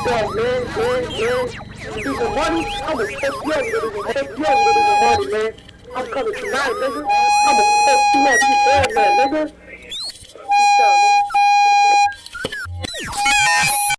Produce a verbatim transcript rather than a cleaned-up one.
Yo, man, man, man. Even money, I'ma take you over to the take you over to the money, man. I'm coming tonight, nigga. I'ma take you up, you dead, man, nigga.